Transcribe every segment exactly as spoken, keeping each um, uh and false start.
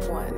one.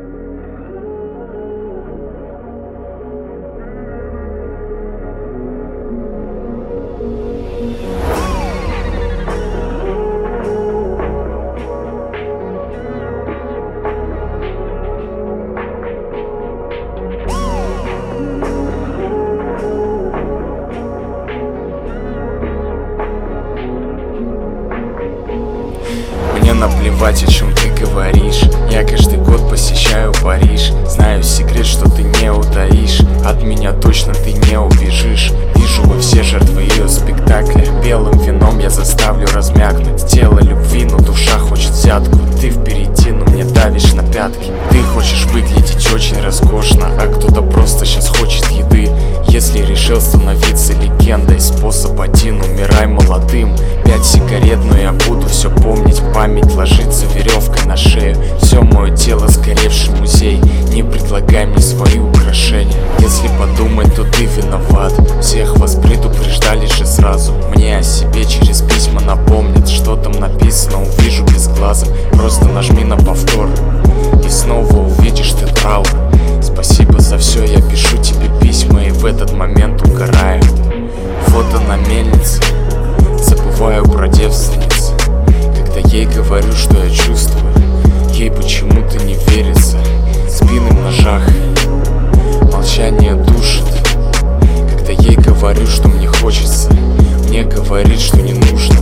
Мне наплевать, о чем ты говоришь. Я каждый год посещаю Париж. Знаю секрет, что ты не утаишь. От меня точно ты не убежишь. Вижу, вы все жертвы ее спектакля. Белым вином я заставлю размякнуть тело любви, но душа хочет взятку. Ты впереди, но мне давишь на пятки. Ты хочешь выглядеть очень роскошно, а кто-то просто сейчас хочет еды. Если решил становиться легендой, способ один: умирай молодым. Пять сигарет, но я буду все помнить. Память ложится веревкой на шею. Все мое тело сгоревший музей. Не предлагай мне свои украшения. Если подумать, то ты виноват. Всех вас предупреждали же сразу. Мне о себе через письма напомнят. Что там написано, увижу без глаза. Просто нажми на повтор, и снова увидишь ты траур. Спасибо за все, я пишу тебе письма, и в этот момент угораю. Фото на мельнице, забываю про девственниц. Когда ей говорю, что я чувствую, ей почему-то не верится. Спины в ножах, молчание душит. Когда ей говорю, что мне хочется, мне говорит, что не нужно.